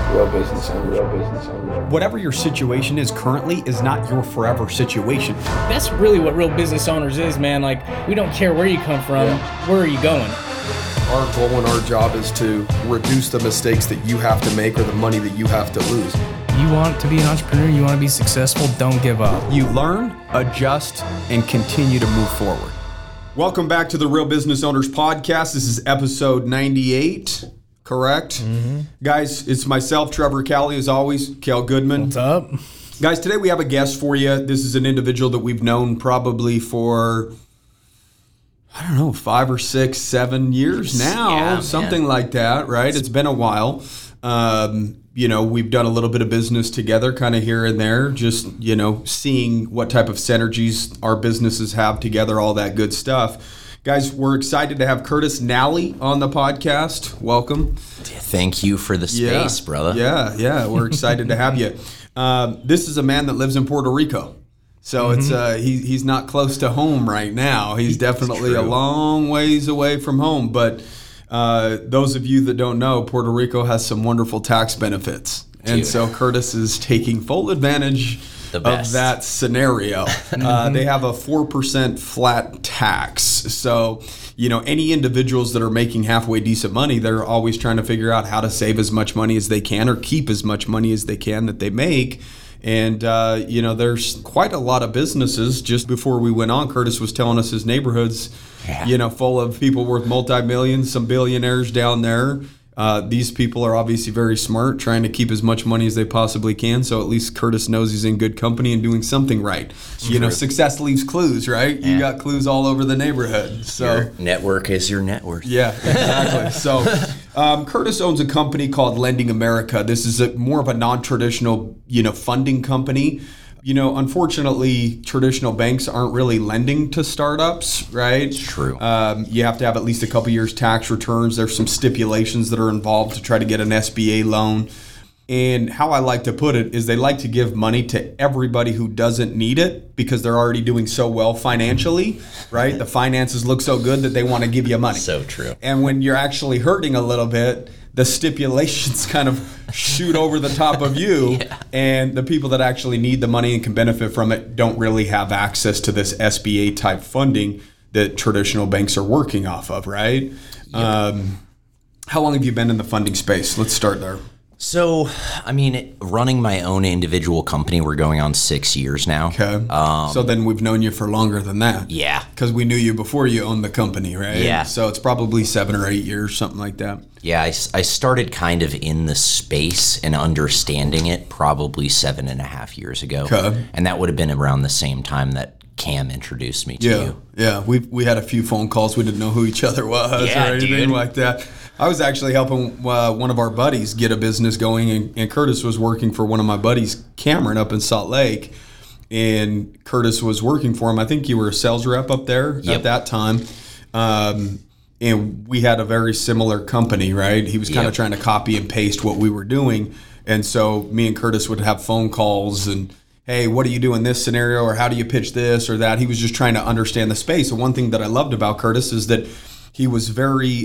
Real business owner. Whatever your situation is currently is not your forever situation. That's really what real business owners is, man. Like, we don't care where you come from, where are you going? Our goal and our job is to reduce the mistakes that you have to make or the money that you have to lose. You want to be an entrepreneur, you want to be successful, don't give up. You learn, adjust, and continue to move forward. Welcome back to the Real Business Owners Podcast. This is episode 98, correct? Mm-hmm. Guys, it's myself, Trevor Calley, as always, Cal Goodman. What's up? Guys, today we have a guest for you. This is an individual that we've known probably for, 5 or 6, 7 years now, something like that, right? It's been a while. We've done a little bit of business together kind of here and there, just, seeing what type of synergies our businesses have together, all that good stuff. Guys, we're excited to have Curtis Nally on the podcast. Welcome. Thank you for the space, brother. Yeah. We're excited to have you. This is a man that lives in Puerto Rico. So it's he's not close to home right now. He's definitely a long ways away from home. But those of you that don't know, Puerto Rico has some wonderful tax benefits. And so Curtis is taking full advantage of that scenario. They have a 4% flat tax. So, any individuals that are making halfway decent money, they're always trying to figure out how to save as much money as they can or keep as much money as they can that they make. And, there's quite a lot of businesses. Just before we went on, Curtis was telling us his neighborhood's, full of people worth multi-millions, some billionaires down there. These people are obviously very smart, trying to keep as much money as they possibly can. So at least Curtis knows he's in good company and doing something right. Success leaves clues, right? Yeah. You got clues all over the neighborhood. So your network is your net worth. Yeah, exactly. So Curtis owns a company called Lending America. This is more of a non-traditional, funding company. Unfortunately, traditional banks aren't really lending to startups, right? It's true. You have to have at least a couple years tax returns. There's some stipulations that are involved to try to get an SBA loan. And how I like to put it is they like to give money to everybody who doesn't need it because they're already doing so well financially, right? The finances look so good that they want to give you money. So true. And when you're actually hurting a little bit, the stipulations kind of shoot over the top of you, and the people that actually need the money and can benefit from it don't really have access to this SBA type funding that traditional banks are working off of, right? Yep. How long have you been in the funding space? Let's start there. So, running my own individual company, we're going on 6 years now. Okay. So then we've known you for longer than that. Yeah. Because we knew you before you owned the company, right? Yeah. So it's probably 7 or 8 years, something like that. Yeah, I started kind of in the space and understanding it probably 7.5 years ago. Okay. And that would have been around the same time that Cam introduced me to you. Yeah, we had a few phone calls. We didn't know who each other was or anything like that. I was actually helping one of our buddies get a business going, and Curtis was working for one of my buddies, Cameron, up in Salt Lake, and Curtis was working for him. I think you were a sales rep up there at that time, and we had a very similar company, right? He was kind of trying to copy and paste what we were doing, and so me and Curtis would have phone calls and, hey, what do you do in this scenario, or how do you pitch this or that? He was just trying to understand the space. And one thing that I loved about Curtis is that he was very...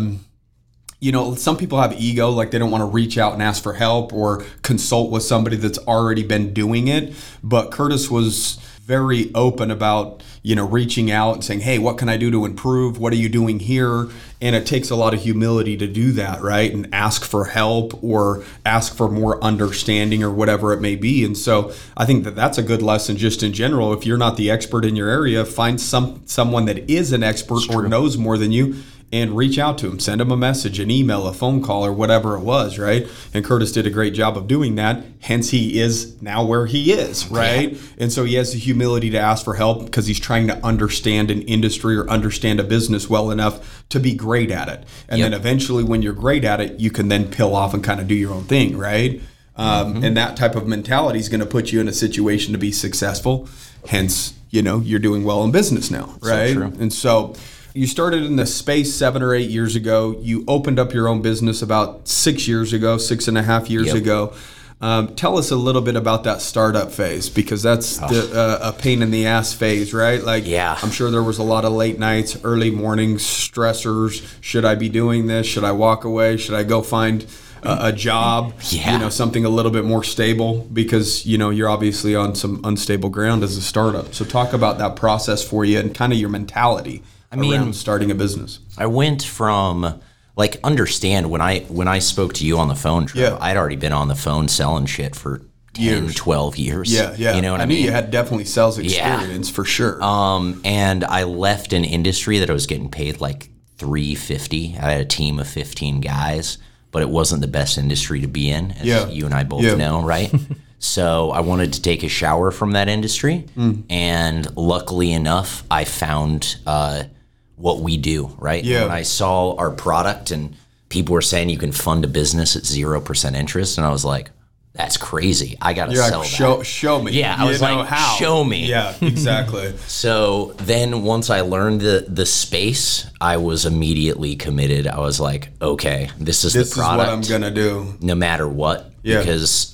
some people have ego, like they don't want to reach out and ask for help or consult with somebody that's already been doing it. But Curtis was very open about, reaching out and saying, hey, what can I do to improve? What are you doing here? And it takes a lot of humility to do that, right? And ask for help or ask for more understanding or whatever it may be. And so I think that that's a good lesson just in general. If you're not the expert in your area, find someone that is an expert or knows more than you, and reach out to him, send him a message, an email, a phone call, or whatever it was, right? And Curtis did a great job of doing that. Hence, he is now where he is, right? Yeah. And so he has the humility to ask for help because he's trying to understand an industry or understand a business well enough to be great at it. And then eventually when you're great at it, you can then peel off and kind of do your own thing, right? And that type of mentality is going to put you in a situation to be successful. Hence, you're doing well in business now, right? So true. And so... you started in the space 7 or 8 years ago. You opened up your own business about 6 years ago, 6.5 years ago. Tell us a little bit about that startup phase, because that's a pain in the ass phase, right? I'm sure there was a lot of late nights, early mornings, stressors. Should I be doing this? Should I walk away? Should I go find a job, something a little bit more stable, because, you're obviously on some unstable ground as a startup. So talk about that process for you and kind of your mentality around starting a business. I went from understand when I spoke to you on the phone, Trev, I'd already been on the phone selling shit for 10, 12 years. Yeah. You know what I mean? You had definitely sales experience for sure. And I left an industry that I was getting paid like $350. I had a team of 15 guys, but it wasn't the best industry to be in, as you and I both know, right? So I wanted to take a shower from that industry. And luckily enough, I found what we do, right? Yeah. When I saw our product and people were saying you can fund a business at 0% interest, and I was like, that's crazy. I got to sell that. Show me. Yeah, I was like, how? Show me. Yeah, exactly. So then once I learned the space, I was immediately committed. I was like, okay, this is the product. This is what I'm going to do. No matter what. Yeah. Because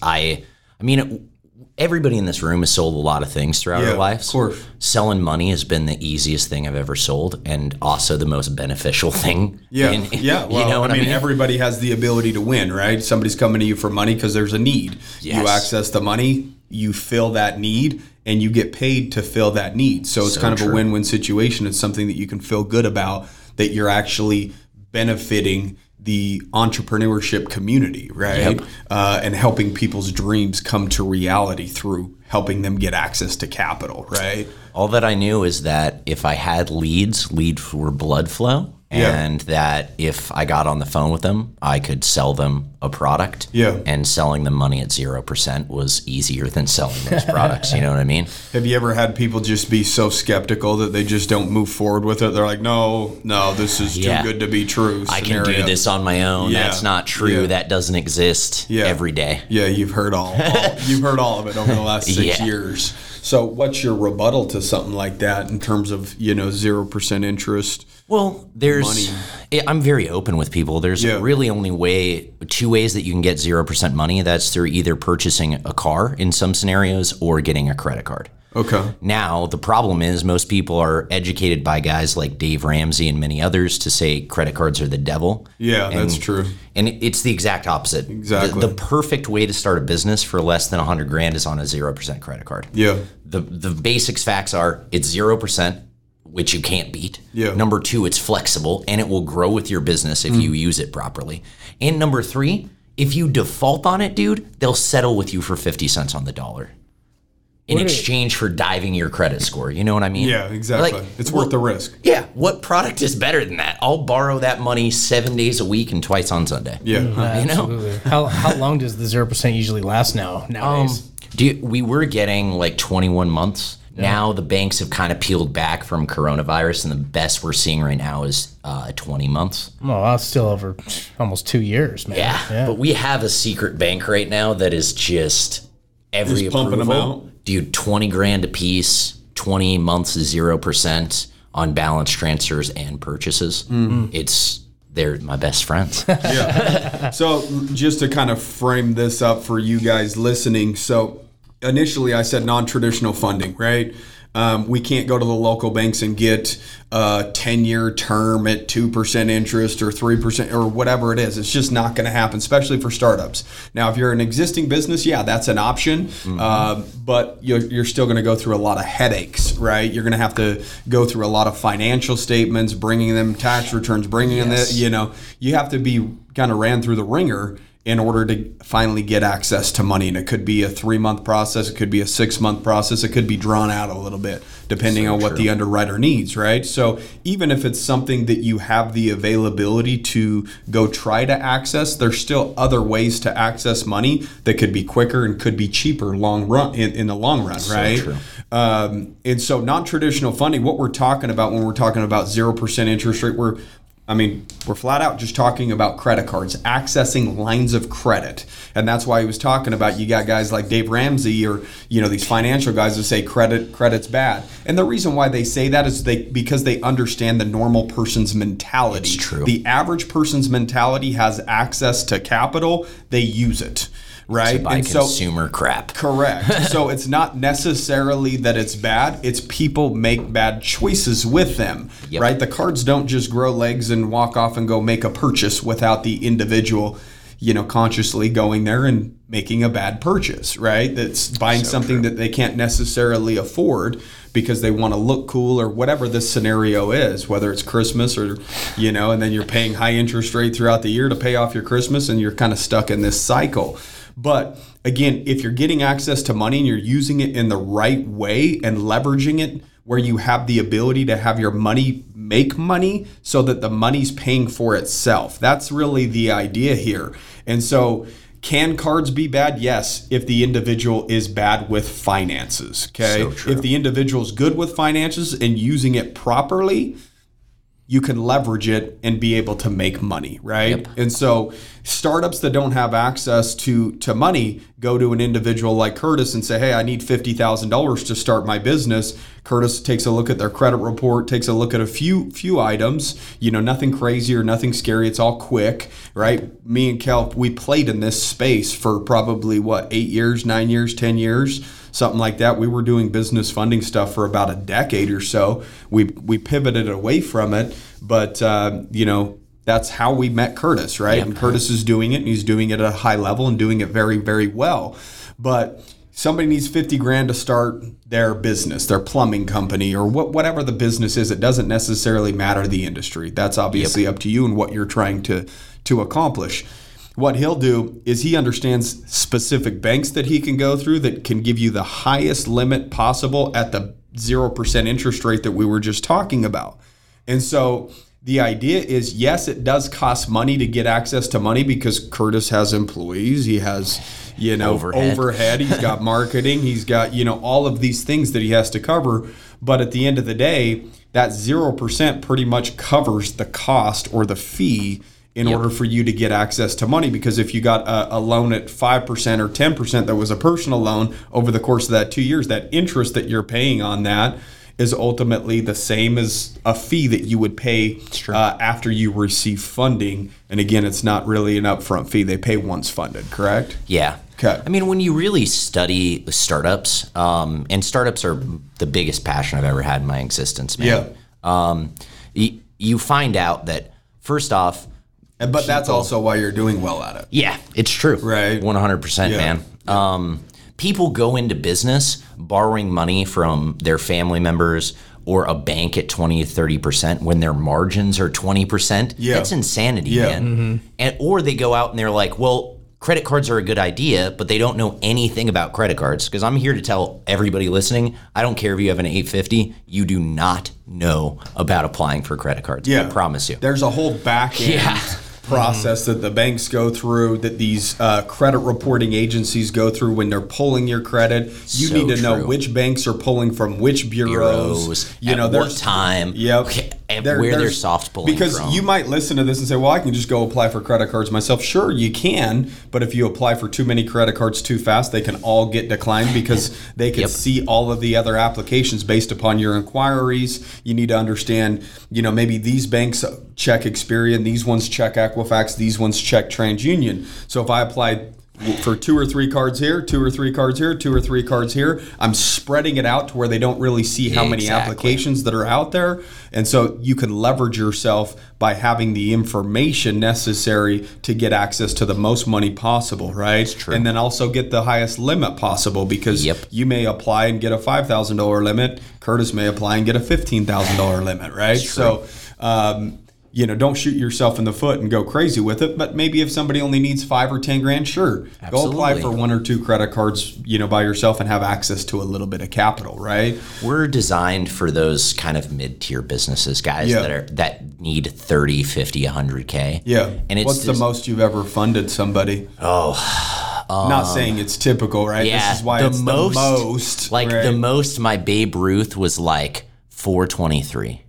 everybody in this room has sold a lot of things throughout our lives. Of course. Selling money has been the easiest thing I've ever sold, and also the most beneficial thing. Yeah. Well, you know what I mean? Everybody has the ability to win, right? Somebody's coming to you for money because there's a need. Yes. You access the money, you fill that need, and you get paid to fill that need. So it's kind of a win-win situation. It's something that you can feel good about, that you're actually benefiting the entrepreneurship community, right? Yep. And helping people's dreams come to reality through helping them get access to capital, right? All that I knew is that if I had leads were blood flow, and that if I got on the phone with them, I could sell them a product. Yeah. And selling them money at 0% was easier than selling those products. You know what I mean? Have you ever had people just be so skeptical that they just don't move forward with it? They're like, no, this is too good to be true scenario. I can do this on my own. Yeah. That's not true. Yeah. That doesn't exist every day. Yeah, you've heard all you've heard all of it over the last 6 years. So what's your rebuttal to something like that in terms of, 0% interest? Well, I'm very open with people. There's really only two ways that you can get 0% money. That's through either purchasing a car in some scenarios or getting a credit card. Okay. Now, the problem is most people are educated by guys like Dave Ramsey and many others to say credit cards are the devil. Yeah, that's true. And it's the exact opposite. Exactly. The perfect way to start a business for less than $100,000 is on a 0% credit card. Yeah. The basics facts are it's 0%, which you can't beat. Yeah. Number 2, it's flexible and it will grow with your business if you use it properly. And number 3, if you default on it, dude, they'll settle with you for 50 cents on the dollar in exchange for diving your credit score. You know what I mean? Yeah, exactly. It's worth the risk. Yeah. What product is better than that? I'll borrow that money 7 days a week and twice on Sunday. Yeah. Absolutely. How long does the 0% usually last nowadays? We were getting like 21 months. Yeah. Now the banks have kind of peeled back from coronavirus, and the best we're seeing right now is 20 months. Oh, that's still over almost 2 years, man. Yeah. But we have a secret bank right now that is just every just pumping them out. Dude, $20,000 a piece, 20 months is 0% on balance transfers and purchases. They're my best friends. Yeah. So just to kind of frame this up for you guys listening. So initially I said non-traditional funding, right? We can't go to the local banks and get a 10-year term at 2% interest or 3% or whatever it is. It's just not going to happen, especially for startups. Now, if you're an existing business, that's an option, but you're still going to go through a lot of headaches, right? You're going to have to go through a lot of financial statements, bringing them tax returns, bringing in you have to be kind of ran through the ringer in order to finally get access to money. And it could be a 3-month process. It could be a 6-month process. It could be drawn out a little bit depending on what the underwriter needs, right? So even if it's something that you have the availability to go try to access, there's still other ways to access money that could be quicker and could be cheaper in the long run, right? So true. And so non-traditional funding, what we're talking about when we're talking about 0% interest rate, we're flat out just talking about credit cards, accessing lines of credit. And that's why he was talking about, you got guys like Dave Ramsey or, these financial guys who say credit's bad. And the reason why they say that is because they understand the normal person's mentality. It's true. The average person's mentality has access to capital, they use it. Right? To buy consumer crap. Correct. So it's not necessarily that it's bad. It's people make bad choices with them, right? The cards don't just grow legs and walk off and go make a purchase without the individual, consciously going there and making a bad purchase, right? That's buying something that they can't necessarily afford because they want to look cool or whatever the scenario is, whether it's Christmas or, and then you're paying high interest rate throughout the year to pay off your Christmas, and you're kind of stuck in this cycle. But again, if you're getting access to money and you're using it in the right way and leveraging it where you have the ability to have your money make money so that the money's paying for itself, that's really the idea here. And so, can cards be bad? Yes, if the individual is bad with finances, okay? So true. If the individual's good with finances and using it properly, you can leverage it and be able to make money, right? Yep. And so startups that don't have access to money go to an individual like Curtis and say, hey, I need $50,000 to start my business. Curtis takes a look at their credit report, takes a look at a few items, nothing crazy or nothing scary. It's all quick, right? Me and Kel, we played in this space for probably 8 years, 9 years, 10 years, something like that. We were doing business funding stuff for about a decade or so. We pivoted away from it, but that's how we met Curtis, right? Yep. And Curtis is doing it, and he's doing it at a high level and doing it very, very well. But somebody needs $50,000 to start their business, their plumbing company, or whatever the business is. It doesn't necessarily matter the industry. That's obviously up to you and what you're trying to accomplish. What he'll do is he understands specific banks that he can go through that can give you the highest limit possible at the 0% interest rate that we were just talking about. And so the idea is, yes, it does cost money to get access to money because Curtis has employees. He has, overhead. He's got marketing. He's got, all of these things that he has to cover. But at the end of the day, that 0% pretty much covers the cost or the fee in order for you to get access to money. Because if you got a loan at 5% or 10% that was a personal loan over the course of that 2 years, that interest that you're paying on that is ultimately the same as a fee that you would pay after you receive funding. And again, it's not really an upfront fee. They pay once funded, correct? Yeah. Okay. I mean, when you really study startups, and startups are the biggest passion I've ever had in my existence, man. Yeah. You find out that, first off, but that's also why you're doing well at it. Yeah, it's true. Right. 100%, man. Yeah. People go into business borrowing money from their family members or a bank at 20 to 30% when their margins are 20%. Yeah. That's insanity, man. Mm-hmm. Or they go out and they're like, well, credit cards are a good idea, but they don't know anything about credit cards. Because I'm here to tell everybody listening, I don't care if you have an 850, you do not know about applying for credit cards. Yeah. I promise you. There's a whole back end process that the banks go through, that these credit reporting agencies go through when they're pulling your credit. You need to know which banks are pulling from which bureaus. At what time. Yep. Where they're soft pulling because from. You might listen to this and say, well, I can just go apply for credit cards myself. Sure, you can, but if you apply for too many credit cards too fast, they can all get declined because they can see all of the other applications based upon your inquiries. You need to understand, maybe these banks check Experian, these ones check Equifax, these ones check TransUnion. So if I applied for 2 or 3 cards here, 2 or 3 cards here, 2 or 3 cards here, I'm spreading it out to where they don't really see how many applications that are out there. And so you can leverage yourself by having the information necessary to get access to the most money possible, right? That's true. And then also get the highest limit possible because you may apply and get a $5,000 limit. Curtis may apply and get a $15,000 limit, right? So, don't shoot yourself in the foot and go crazy with it. But maybe if somebody only needs $5 or $10,000, sure, go apply for 1 or 2 credit cards, by yourself and have access to a little bit of capital, right? We're designed for those kind of mid-tier businesses, guys that need 30, 50, 100K. Yeah. And what's the most you've ever funded somebody? Not saying it's typical, right? Yeah, this is why it's the most. Like the most, my Babe Ruth was like $423,000.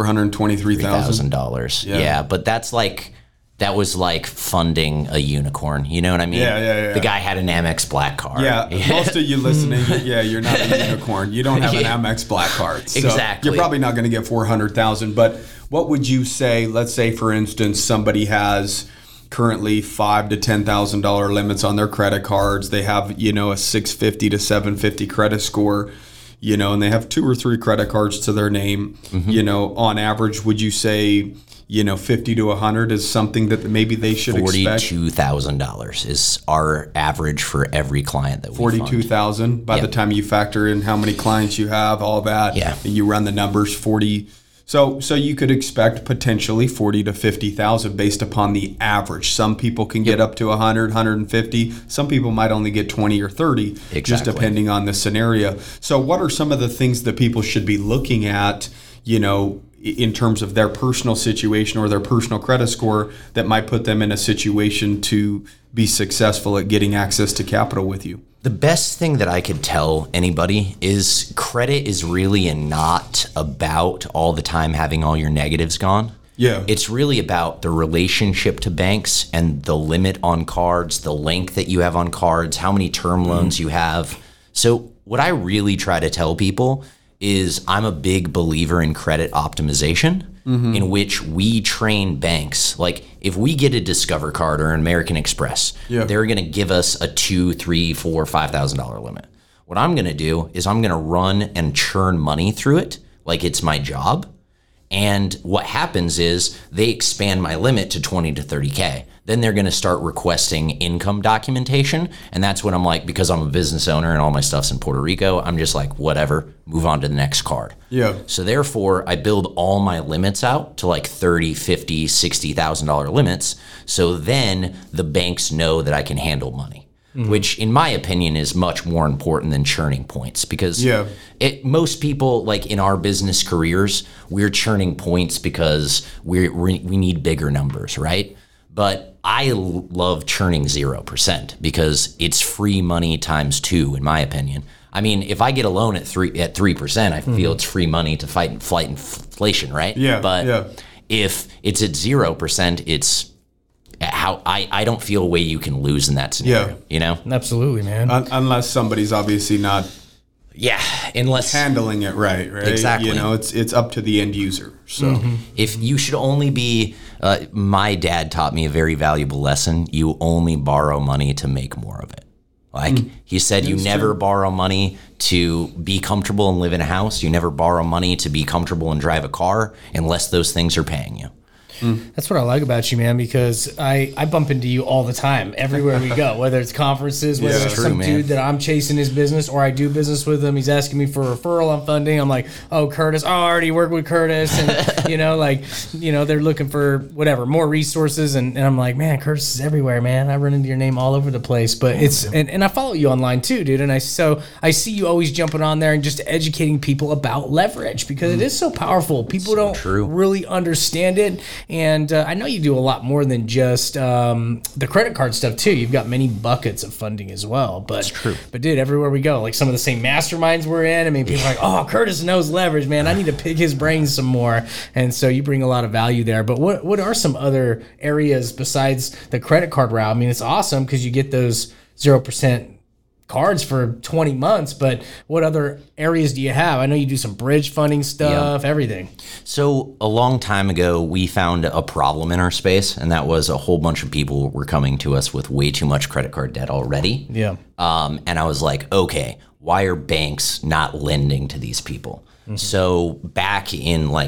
$423,000. Yeah, but that was like funding a unicorn. You know what I mean? Yeah. The guy had an Amex Black card. Yeah, most of you listening, you're not a unicorn. You don't have an Amex Black card. So exactly. You're probably not going to get $400,000. But what would you say? Let's say, for instance, somebody has currently $5,000 to $10,000 limits on their credit cards. They have, a 650 to 750 credit score. and they have 2 or 3 credit cards to their name, on average, would you say, 50 to 100 is something that maybe they should expect? $42,000 is our average for every client that we fund. 42,000 by the time you factor in how many clients you have, all that. Yeah. And you run the numbers, 40. So you could expect potentially 40 to 50,000 based upon the average. Some people can get up to 100, 150. Some people might only get 20 or 30, just depending on the scenario. So what are some of the things that people should be looking at, in terms of their personal situation or their personal credit score that might put them in a situation to be successful at getting access to capital with you? The best thing that I could tell anybody is credit is really not about all the time having all your negatives gone. Yeah. It's really about the relationship to banks and the limit on cards, the length that you have on cards, how many term loans you have. So what I really try to tell people is I'm a big believer in credit optimization, in which we train banks. Like if we get a Discover card or an American Express, they're going to give us a $2,000, $3,000, $4,000, $5,000 limit. What I'm going to do is I'm going to run and churn money through it like it's my job. And what happens is they expand my limit to 20 to 30K. Then they're going to start requesting income documentation. And that's when I'm like, because I'm a business owner and all my stuff's in Puerto Rico, I'm just like, whatever, move on to the next card. Yeah. So therefore, I build all my limits out to like $30,000, $50,000, $60,000 limits. So then the banks know that I can handle money. Which, in my opinion, is much more important than churning points because most people, like in our business careers, we're churning points because we need bigger numbers, right? But I love churning 0% because it's free money times 2, in my opinion. I mean, if I get a loan at 3%, I feel it's free money to fight inflation, right? Yeah. But if it's at 0%, it's how I don't feel a way you can lose in that scenario, Absolutely, man. Unless somebody's obviously not unless handling it right? Exactly. It's up to the end user. So if you should only be my dad taught me a very valuable lesson. You only borrow money to make more of it. Like he said, you never borrow money to be comfortable and live in a house. You never borrow money to be comfortable and drive a car unless those things are paying you. That's what I like about you, man, because I bump into you all the time, everywhere we go, whether it's conferences, whether it's some dude that I'm chasing his business or I do business with him. He's asking me for a referral on funding. I'm like, oh, Curtis, I already work with Curtis. And, they're looking for whatever, more resources. And I'm like, man, Curtis is everywhere, man. I run into your name all over the place. But and I follow you online too, dude. And I see you always jumping on there and just educating people about leverage because it is so powerful. People don't really understand it. And I know you do a lot more than just the credit card stuff too. You've got many buckets of funding as well. But that's true. But dude, everywhere we go, like some of the same masterminds we're in, I mean, people are like, oh, Curtis knows leverage, man. I need to pick his brains some more. And so you bring a lot of value there. But what are some other areas besides the credit card route? I mean, it's awesome because you get those 0% cards for 20 months, but what other areas do you have? I know you do some bridge funding stuff, everything. So a long time ago, we found a problem in our space, and that was a whole bunch of people were coming to us with way too much credit card debt already. Yeah. And I was like, okay, why are banks not lending to these people? Mm-hmm. So back in like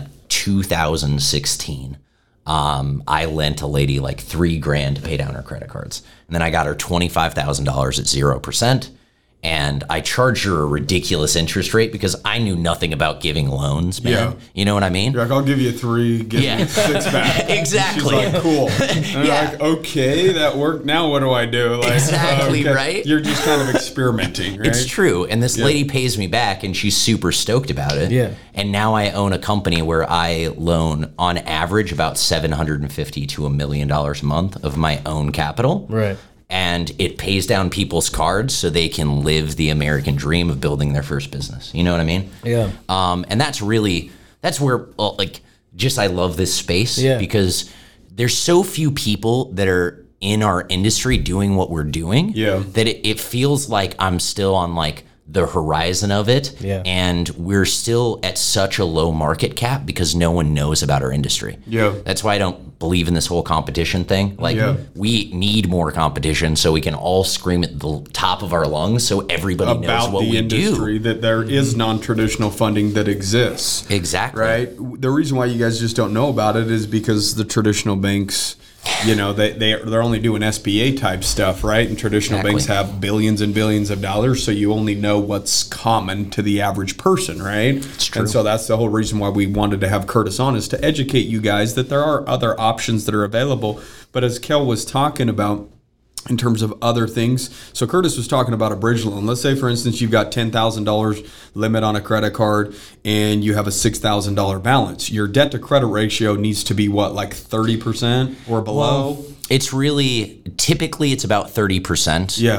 2016, I lent a lady like $3,000 to pay down her credit cards. And then I got her $25,000 at 0%. And I charged her a ridiculous interest rate because I knew nothing about giving loans, man. Yeah. You know what I mean? You're like, I'll give you 3, give me 6 back. Exactly. She's like, cool. And like, okay, that worked. Now what do I do? Like, exactly, right? You're just kind of experimenting, right? It's true. And this lady pays me back, and she's super stoked about it. Yeah. And now I own a company where I loan, on average, about $750,000 to $1 million a month of my own capital. Right. And it pays down people's cards so they can live the American dream of building their first business. You know what I mean? Yeah. And that's where, I love this space because there's so few people that are in our industry doing what we're doing that it feels like I'm still on like the horizon of it. Yeah. And we're still at such a low market cap because no one knows about our industry. Yeah. That's why I don't believe in this whole competition thing. Like we need more competition so we can all scream at the top of our lungs so everybody knows what we do. That there is non-traditional funding that exists. Exactly. Right? The reason why you guys just don't know about it is because the traditional banks, they're only doing SBA type stuff, right? And traditional banks have billions and billions of dollars, so you only know what's common to the average person, right? It's true. And so that's the whole reason why we wanted to have Curtis on, is to educate you guys that there are other options that are available. But as Kel was talking about, in terms of other things. So Curtis was talking about a bridge loan. Let's say, for instance, you've got $10,000 limit on a credit card and you have a $6,000 balance. Your debt to credit ratio needs to be what, like 30% or below? Well, it's really, typically it's about 30%. Yeah.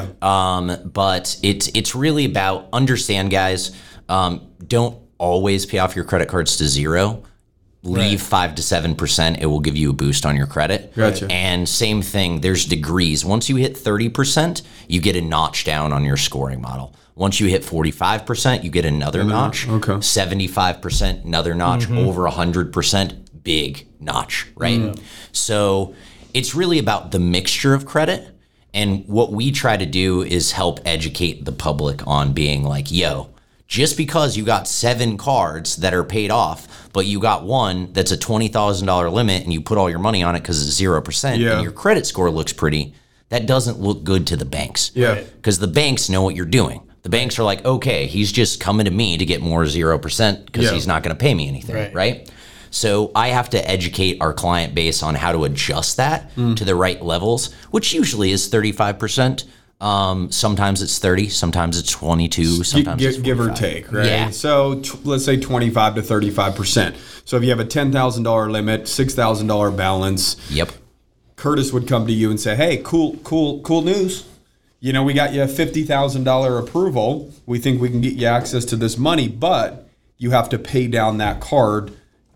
But it's really about, understand, guys, don't always pay off your credit cards to zero. Leave 5 to 7%. It will give you a boost on your credit. Gotcha. And same thing, there's degrees. Once you hit 30%, you get a notch down on your scoring model. Once you hit 45%, you get another notch. Okay. 75%, another notch. Over 100%, big notch, right? So it's really about the mixture of credit. And what we try to do is help educate the public on being like, yo, just because you got 7 cards that are paid off, but you got one that's a $20,000 limit and you put all your money on it because it's 0% and your credit score looks pretty, that doesn't look good to the banks. Yeah. Because the banks know what you're doing. The banks are like, okay, he's just coming to me to get more 0% because he's not going to pay me anything, right? So I have to educate our client base on how to adjust that to the right levels, which usually is 35%. Sometimes it's 30, sometimes it's 22, sometimes it's 45. Give or take, right? Yeah. So let's say 25 to 35%. So if you have a $10,000 limit, $6,000 balance, Yep. Curtis would come to you and say, hey, cool news. We got you a $50,000 approval. We think we can get you access to this money, but you have to pay down that card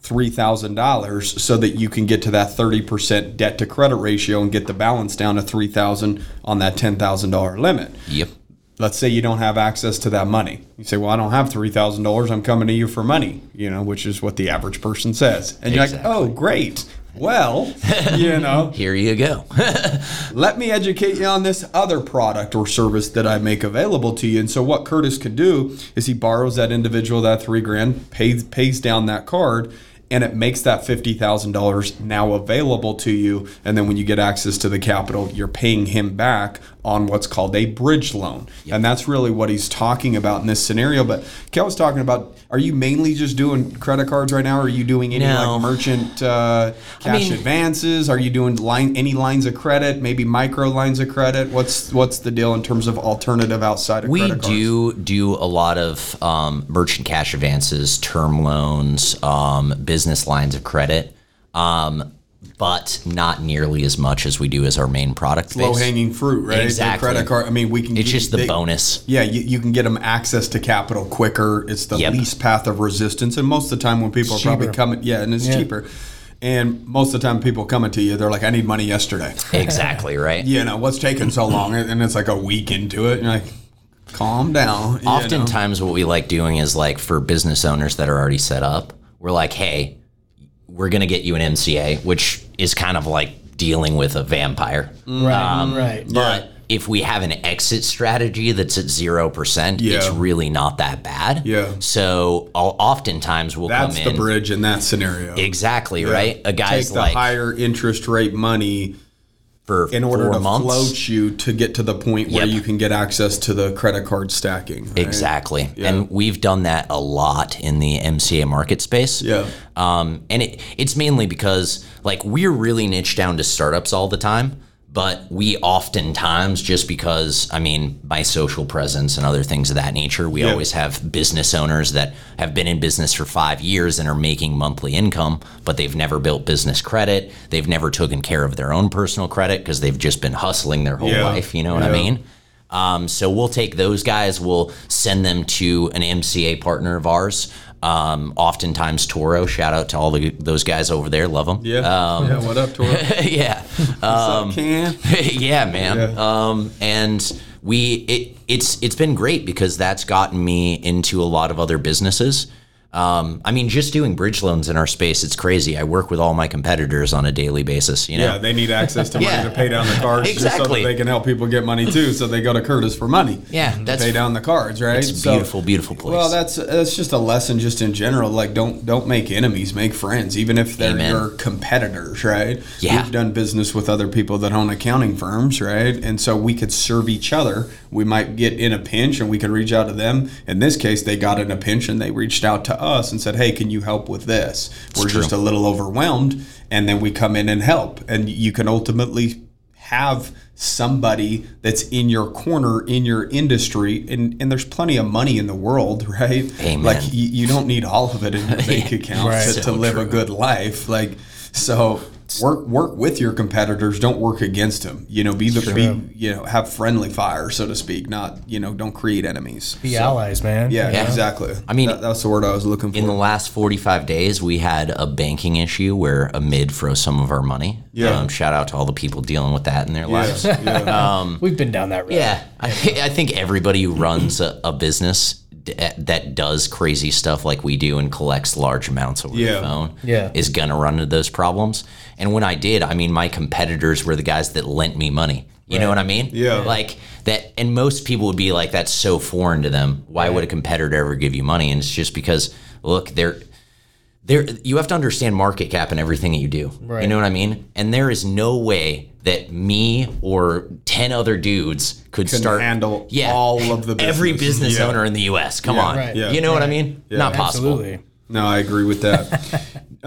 $3,000 so that you can get to that 30% debt to credit ratio and get the balance down to $3,000 on that $10,000 limit. Yep. Let's say you don't have access to that money. You say, well, I don't have $3,000. I'm coming to you for money, which is what the average person says. And you're like, oh, great. Well, Here you go. let me educate you on this other product or service that I make available to you. And so what Curtis could do is he borrows that individual that $3,000, pays down that card, and it makes that $50,000 now available to you. And then when you get access to the capital, you're paying him back on what's called a bridge loan. Yep. And that's really what he's talking about in this scenario. But Kel was talking about, are you mainly just doing credit cards right now? Or are you doing any like merchant cash advances? Are you doing any lines of credit, maybe micro lines of credit? What's the deal in terms of alternative outside of credit cards? We do a lot of merchant cash advances, term loans, business lines of credit. But not nearly as much as we do as our main product base. Low-hanging fruit, right? Exactly. The credit card, we can... It's just the bonus. Yeah, you can get them access to capital quicker. It's the least path of resistance. And most of the time when people are probably coming... Yeah, and it's cheaper. And most of the time people coming to you, they're like, I need money yesterday. Exactly, right? What's taking so long? And it's like a week into it. And you're like, calm down. Oftentimes what we like doing is like for business owners that are already set up, we're like, hey, we're going to get you an MCA, which is kind of like dealing with a vampire. Right. But if we have an exit strategy that's at 0%, it's really not that bad. Yeah. So oftentimes we'll come in. That's the bridge in that scenario. Exactly, right? A guy's take the higher interest rate money in order 4 to months. float you to get to the point where you can get access to the credit card stacking. Right? Exactly. Yeah. And we've done that a lot in the MCA market space. Yeah. And it's mainly because like we're really niche down to startups all the time, but we oftentimes, just because, my social presence and other things of that nature, we always have business owners that have been in business for 5 years and are making monthly income, but they've never built business credit. They've never taken care of their own personal credit because they've just been hustling their whole life. You know what I mean? So we'll take those guys, we'll send them to an MCA partner of ours. Oftentimes Toro, shout out to all those guys over there, love them. What up, Toro? Yeah. What's up, Ken? Yeah, man. Yeah. And it's been great because that's gotten me into a lot of other businesses. I mean, just doing bridge loans in our space, it's crazy. I work with all my competitors on a daily basis. You know? Yeah, they need access to money to pay down the cards just so that they can help people get money too. So they go to Curtis for money. Yeah, to pay down the cards, right? It's a beautiful, beautiful place. Well, that's just a lesson just in general. Like, don't make enemies, make friends, even if they're your competitors, right? Yeah. We've done business with other people that own accounting firms, right? And so we could serve each other. We might get in a pinch and we can reach out to them. In this case, they got in a pinch and they reached out to us and said, hey, can you help with this? We're just a little overwhelmed, and then we come in and help. And you can ultimately have somebody that's in your corner in your industry, and there's plenty of money in the world, right? Amen. Like you don't need all of it in your bank account to live a good life. Like, so work with your competitors, don't work against them. Have friendly fire, so to speak, not, don't create enemies. Be allies, man. Yeah, exactly. I mean, that's the word I was looking for. In the last 45 days, we had a banking issue where a mid froze some of our money. Yeah. Shout out to all the people dealing with that in their lives. Yeah. We've been down that road. Yeah. I think everybody who runs a business that does crazy stuff like we do and collects large amounts over the phone is going to run into those problems. And when I did, I mean, my competitors were the guys that lent me money. You know what I mean? Yeah. Like that, and most people would be like, that's so foreign to them. Why would a competitor ever give you money? And it's just because, look, you have to understand market cap and everything that you do. Right. You know what I mean? And there is no way that me or 10 other dudes could handle all of the business. Every business owner in the U.S. Come on. Right. Yeah. You know what I mean? Yeah. Not possible. Absolutely. No, I agree with that.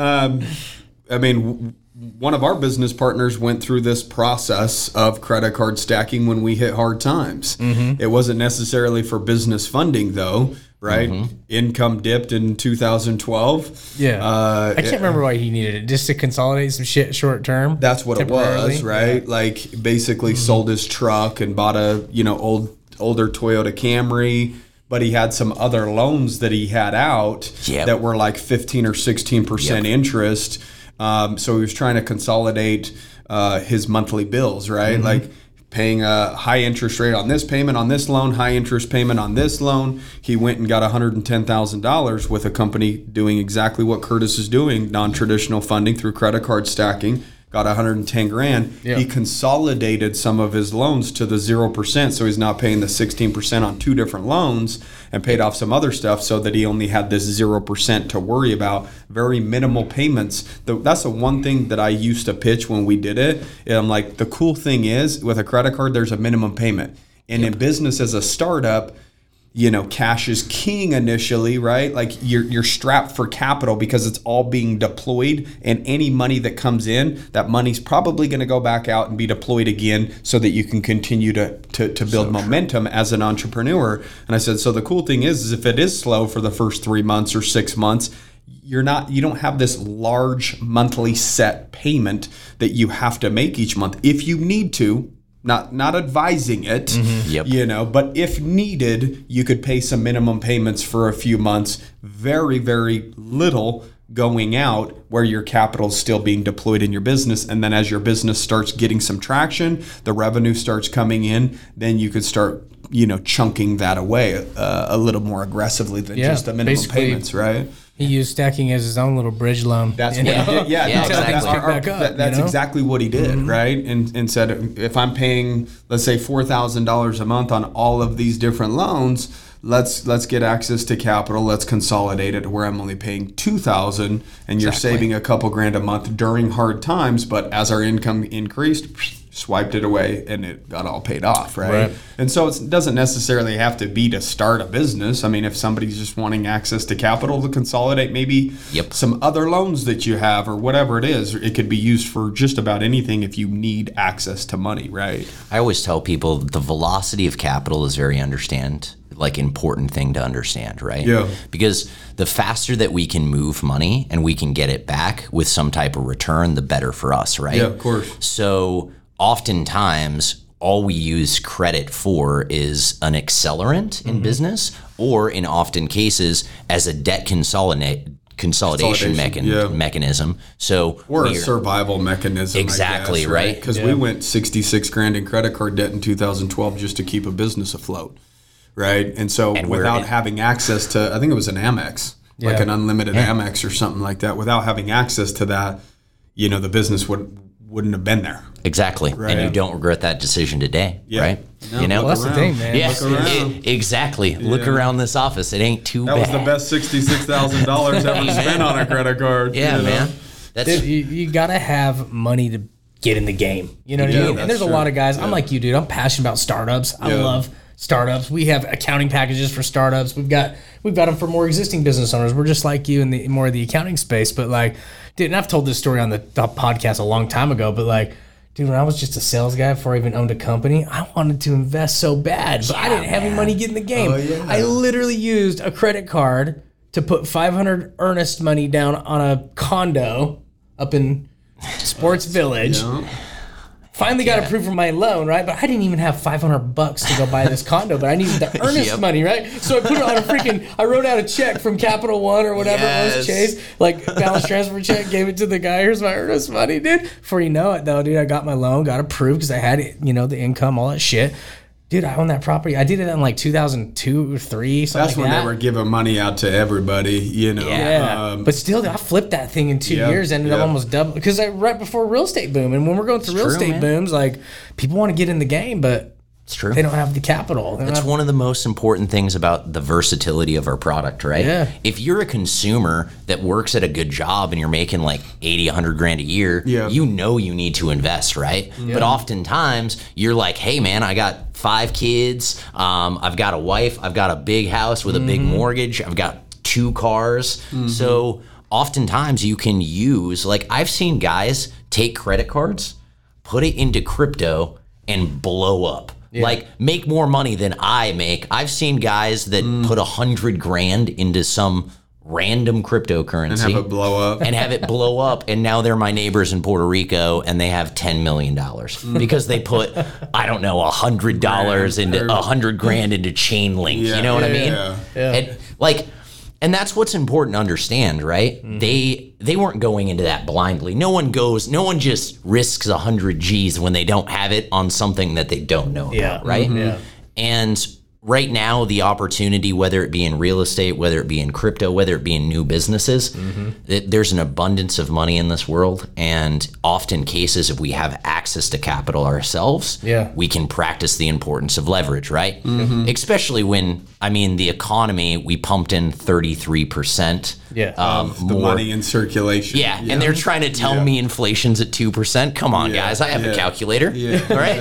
I mean, one of our business partners went through this process of credit card stacking when we hit hard times. Mm-hmm. It wasn't necessarily for business funding, though, right? Mm-hmm. Income dipped in 2012. Yeah. I can't remember why he needed it. Just to consolidate some shit short term? That's what it was, right? Yeah. Like, basically sold his truck and bought a, older Toyota Camry. But he had some other loans that he had out that were like 15 or 16% interest. So he was trying to consolidate his monthly bills, right? Mm-hmm. Like paying a high interest rate on this payment on this loan, high interest payment on this loan. He went and got $110,000 with a company doing exactly what Curtis is doing, non-traditional funding through credit card stacking. Got $110,000. Yeah. He consolidated some of his loans to the 0%, so he's not paying the 16% on two different loans, and paid off some other stuff so that he only had this 0% to worry about. Very minimal payments. That's the one thing that I used to pitch when we did it. I'm like, the cool thing is with a credit card, there's a minimum payment, and in business as a startup, cash is king initially, right? Like you're strapped for capital because it's all being deployed, and any money that comes in, that money's probably going to go back out and be deployed again so that you can continue to build momentum as an entrepreneur. And I said, so the cool thing is if it is slow for the first 3 months or 6 months, you don't have this large monthly set payment that you have to make each month. If you need to, not advising it, but if needed, you could pay some minimum payments for a few months, very, very little going out where your capital is still being deployed in your business. And then as your business starts getting some traction, the revenue starts coming in, then you could start, chunking that away a little more aggressively than just the minimum payments, right? He used stacking as his own little bridge loan. That's what he did. Yeah, exactly. That's exactly what he did, right? And said, if I'm paying, let's say, $4,000 a month on all of these different loans, let's get access to capital. Let's consolidate it to where I'm only paying $2,000, and you're saving a couple grand a month during hard times. But as our income increased, swiped it away, and it got all paid off, right? And so it doesn't necessarily have to be to start a business. I mean, if somebody's just wanting access to capital to consolidate maybe some other loans that you have or whatever it is, it could be used for just about anything if you need access to money, right? I always tell people the velocity of capital is very important thing to understand, right? Yeah. Because the faster that we can move money and we can get it back with some type of return, the better for us, right? Yeah, of course. So oftentimes, all we use credit for is an accelerant in business, or in often cases as a debt consolidation mechanism. Or a survival mechanism. Exactly, I guess, right? Because we went $66,000 in credit card debt in 2012 just to keep a business afloat, right? And so without having access to, I think it was an Amex. like an unlimited Amex or something like that. Without having access to that, you know, the business wouldn't have been there. Exactly. Right. And you don't regret that decision today, right? No, you know, well, that's the thing, man. Yeah, exactly. Yeah. Look around this office. It ain't too bad. That was the best $66,000 ever spent on a credit card. Yeah, man. Dude, you got to have money to get in the game. You know what I mean? And there's a lot of guys. I'm like you, dude. I'm passionate about startups. I love startups. We have accounting packages for startups. We've got them for more existing business owners. We're just like you in the more of the accounting space. But like, dude, and I've told this story on the podcast a long time ago. But like, dude, when I was just a sales guy before I even owned a company, I wanted to invest so bad, but I didn't have any money to get in the game. I literally used a credit card to put $500 earnest money down on a condo up in Sports Village. Finally got approved for my loan, right? But I didn't even have $500 to go buy this condo, but I needed the earnest money, right? So I put it on I wrote out a check from Capital One or whatever it was, Chase, like balance transfer check, gave it to the guy. Here's my earnest money, dude. Before you know it, though, dude, I got my loan, got approved because I had, you know, the income, all that shit. Dude, I own that property. I did it in like 2002 or 3, something That's when they were giving money out to everybody, you know. Yeah, but still, I flipped that thing in 2 years, ended up almost double. Because right before real estate boom, and when we're going through real estate booms, like, people want to get in the game, but it's true. They don't have the capital. That's one of the most important things about the versatility of our product, right? Yeah. If you're a consumer that works at a good job and you're making like 80, 100 grand a year, you know you need to invest, right? Yeah. But oftentimes you're like, hey man, I got 5 kids, I've got a wife, I've got a big house with a big mortgage, I've got 2 cars. So oftentimes you can use, like I've seen guys take credit cards, put it into crypto and blow up. Like make more money than I make. I've seen guys that put 100 grand into some random cryptocurrency and have it blow up, and now they're my neighbors in Puerto Rico and they have $10 million because they put, I don't know, $100 into 100 grand into Chainlink. You know what I mean? And and that's what's important to understand, right? They weren't going into that blindly. No one just risks 100 G's when they don't have it on something that they don't know about, right? And right now, the opportunity, whether it be in real estate, whether it be in crypto, whether it be in new businesses, there's an abundance of money in this world. And often cases, if we have access to capital ourselves, we can practice the importance of leverage, right? Especially when, the economy, we pumped in 33%. Of the money in circulation. And they're trying to tell me inflation's at 2%. Come on, guys, I have a calculator. All right.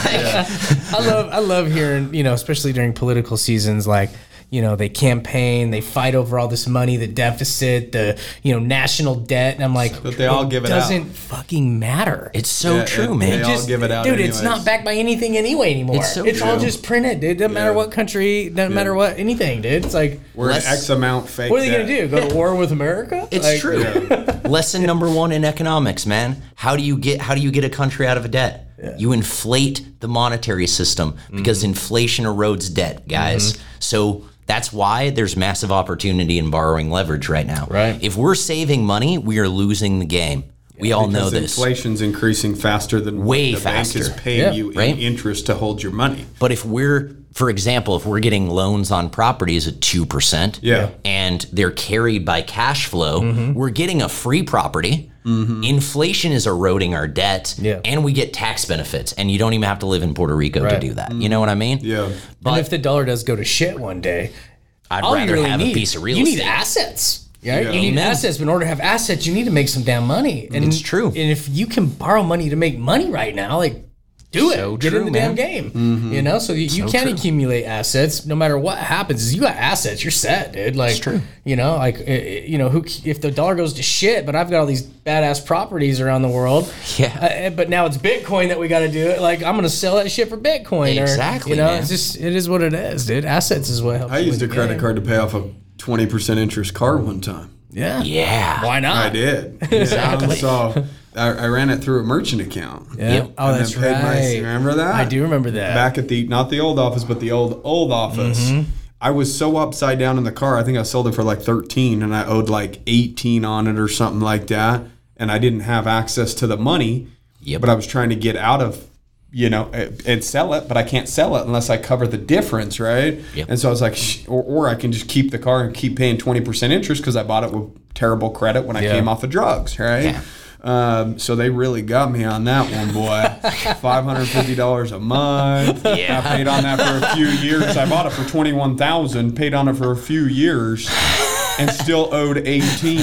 I love hearing, especially during political seasons, like, they campaign, they fight over all this money, the deficit, the, national debt. And I'm like, but they all give it out. It doesn't fucking matter. It's so true, man. They all give it out. Dude, anyways. It's not backed by anything anymore. It's all just printed, dude. Doesn't matter what country, doesn't matter what, anything, dude. It's like, we're an X amount fake. What are they going to do? Go to war with America? It's true. Lesson number 1 in economics, man. How do you get a country out of a debt? You inflate the monetary system because inflation erodes debt, guys. So that's why there's massive opportunity in borrowing leverage right now. Right. If we're saving money, we are losing the game. We all know this. Inflation's increasing faster than the bank is paying you in interest to hold your money. But if we're, for example, if we're getting loans on properties at 2%, and they're carried by cash flow, we're getting a free property. Inflation is eroding our debt, and we get tax benefits, and you don't even have to live in Puerto Rico to do that. You know what I mean? Yeah. But and if the dollar does go to shit one day, I'd rather have a piece of real estate. You need assets. Yeah. You need assets, but in order to have assets, you need to make some damn money. And it's true. And if you can borrow money to make money right now, like, do it. Get in the damn game. So you can accumulate assets no matter what happens. You got assets, you're set, dude. Like, it's true. If the dollar goes to shit, but I've got all these badass properties around the world. But now it's Bitcoin that we got to do it. Like, I'm going to sell that shit for Bitcoin. Exactly. Man. It's just, it is what it is, dude. Assets is what helps. I used a credit card to pay off a 20% interest car one time. Yeah. Why not? I did. Exactly. So I ran it through a merchant account. Oh, that's right. Remember that? I do remember that. Back at not the old office, but the old office. I was so upside down in the car. I think I sold it for like 13 and I owed like 18 on it or something like that. And I didn't have access to the money, but I was trying to get out of, and sell it, but I can't sell it unless I cover the difference, right? Yep. And so I was like, or I can just keep the car and keep paying 20% interest because I bought it with terrible credit when I came off of drugs, right? Yeah. So they really got me on that one, boy. $550 a month. Yeah. I paid on that for a few years. I bought it for $21,000, paid on it for a few years. And still owed 18.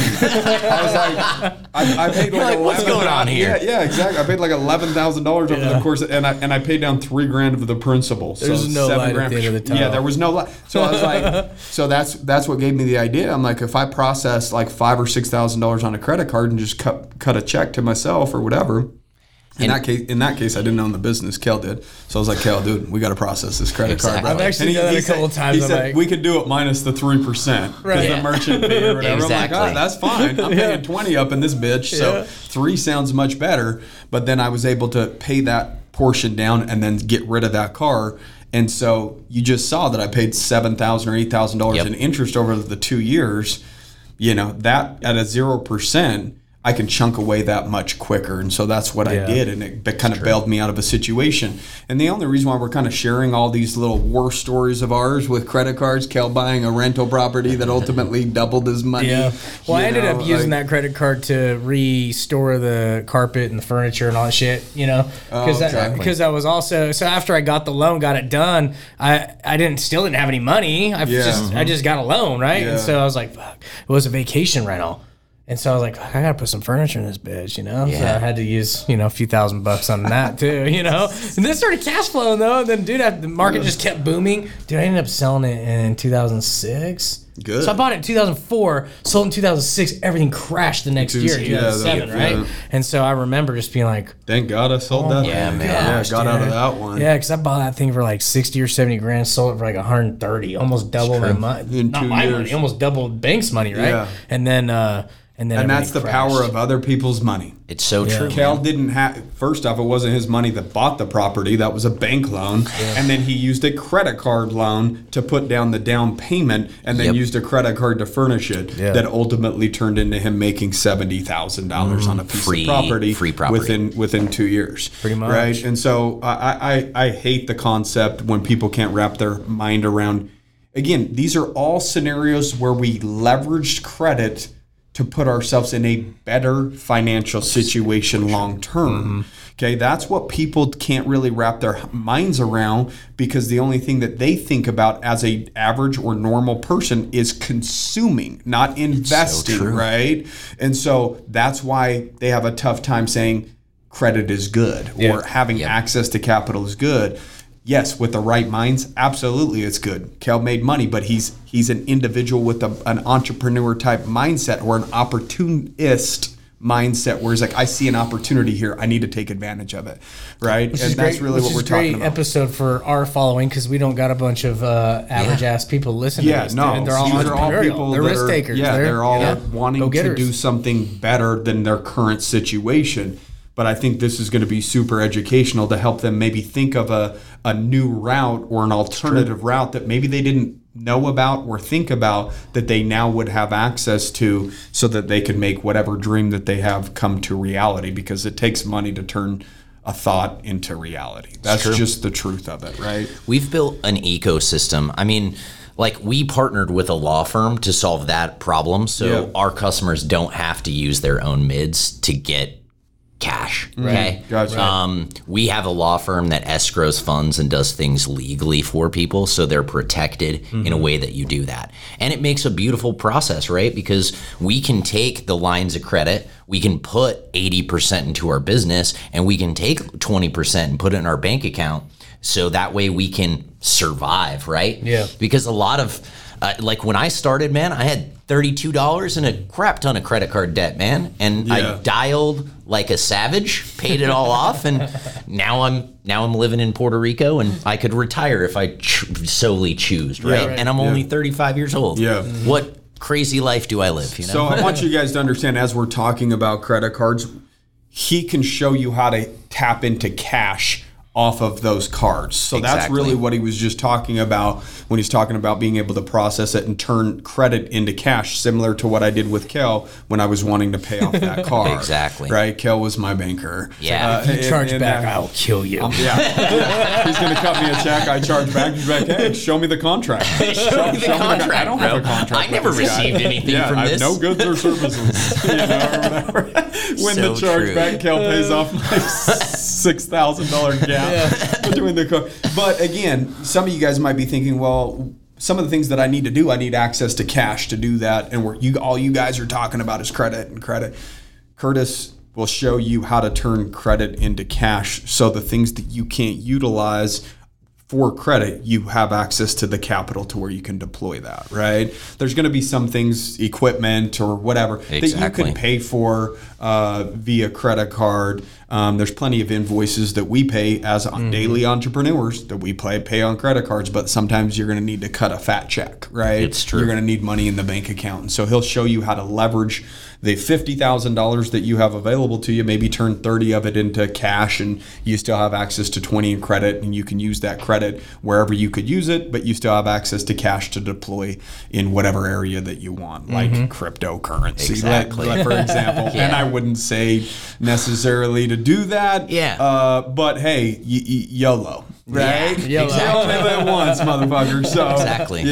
I was like, I paid like what's going on here? Yeah, exactly. I paid like $11,000 over the course, and I paid down $3,000 of the principal. There's no light at the end of the tunnel. Yeah, there was no light. So I was like, so that's what gave me the idea. I'm like, if I process like $5,000 or $6,000 on a credit card and just cut a check to myself or whatever. In that case, I didn't own the business. Kel did. So I was like, Kel, dude, we got to process this credit card. Bro. I've actually done it a couple times. He said, we could do it minus the 3%. Right. The merchant fee or whatever. Exactly. I'm like, that's fine. I'm paying 20 up in this bitch. So 3 sounds much better. But then I was able to pay that portion down and then get rid of that car. And so you just saw that I paid $7,000 or $8,000 in interest over the 2 years. That at a 0%. I can chunk away that much quicker. And so that's what I did. And it kind of bailed me out of a situation. And the only reason why we're kind of sharing all these little war stories of ours with credit cards, Kel buying a rental property that ultimately doubled his money. Yeah. Well, I ended up using that credit card to restore the carpet and the furniture and all that shit, because I was also, so after I got the loan, got it done, I still didn't have any money. I just got a loan, right? Yeah. And so I was like, fuck, it was a vacation rental. And so I was like, I gotta put some furniture in this bitch, Yeah. So I had to use, a few $1,000 on that too, And then started cash flowing though. And then, dude, the market just kept booming. Dude, I ended up selling it in 2006. Good. So I bought it in 2004, sold in 2006. Everything crashed the next year, 2007, right? Yeah. And so I remember just being like, thank God I sold that. Yeah, man. Yeah, got out of that one. Yeah, because I bought that thing for like 60 or 70 grand, sold it for like 130, almost double my money. Not my money, almost double bank's money, right? Yeah. And that's the power of other people's money. It's so true. Kel didn't have, first off, it wasn't his money that bought the property. That was a bank loan. Yeah. And then he used a credit card loan to put down the down payment and then used a credit card to furnish it. Yeah. That ultimately turned into him making $70,000 on a piece of property. Free property. Within 2 years. Pretty much. Right? And so I hate the concept when people can't wrap their mind around. Again, these are all scenarios where we leveraged credit to put ourselves in a better financial situation long term. Okay, that's what people can't really wrap their minds around, because the only thing that they think about as a average or normal person is consuming, not investing, right? And so that's why they have a tough time saying credit is good or having access to capital is good. Yes, with the right minds, absolutely it's good. Kel made money, but he's an individual with an entrepreneur type mindset or an opportunist mindset where he's like, I see an opportunity here. I need to take advantage of it, right? And that's really what we're talking about. Episode for our following, because we don't got a bunch of average-ass people listening to this. No. They're all entrepreneurial. They're risk takers. Yeah, they're all wanting to do something better than their current situation. But I think this is going to be super educational to help them maybe think of a new route or an alternative route that maybe they didn't know about or think about that they now would have access to, so that they could make whatever dream that they have come to reality, because it takes money to turn a thought into reality. That's just the truth of it, right? We've built an ecosystem. I mean, like, we partnered with a law firm to solve that problem, so our customers don't have to use their own mids to get cash. Okay. Gotcha. We have a law firm that escrows funds and does things legally for people, so they're protected in a way that you do that. And it makes a beautiful process, right? Because we can take the lines of credit, we can put 80% into our business, and we can take 20% and put it in our bank account, so that way we can survive, right? Yeah. Because a lot of like when I started, man, I had $32 and a crap ton of credit card debt, man. And I dialed like a savage, paid it all off, and now I'm living in Puerto Rico, and I could retire if I solely choose, right? Yeah, right. And I'm only 35 years old. Yeah. What crazy life do I live, So I want you guys to understand, as we're talking about credit cards, he can show you how to tap into cash off of those cards. So that's really what he was just talking about when he's talking about being able to process it and turn credit into cash, similar to what I did with Kel when I was wanting to pay off that car. Exactly. Right? Kel was my banker. Yeah. If you charge back, I'll kill you. Yeah. He's going to cut me a check. I charge back. He's like, hey, show me the contract. Show me the contract, I don't have a contract. I never received anything from this. I have no goods or services. Or whatever. When the chargeback, Kel pays off my $6,000 gap between the car. But again, some of you guys might be thinking, well, some of the things that I need to do, I need access to cash to do that. And all you guys are talking about is credit and credit. Curtis will show you how to turn credit into cash. So the things that you can't utilize for credit, you have access to the capital to where you can deploy that, right? There's going to be some things, equipment or whatever, that you can pay for via credit card. There's plenty of invoices that we pay as daily entrepreneurs that we pay on credit cards, but sometimes you're going to need to cut a fat check, right? It's true. You're going to need money in the bank account. And so he'll show you how to leverage the $50,000 that you have available to you, maybe turn 30 of it into cash, and you still have access to 20 in credit, and you can use that credit wherever you could use it, but you still have access to cash to deploy in whatever area that you want, like cryptocurrency, exactly. for example. And I wouldn't say necessarily to do that, but hey, YOLO. Right? Yeah, exactly. You only live once, motherfucker. So, exactly.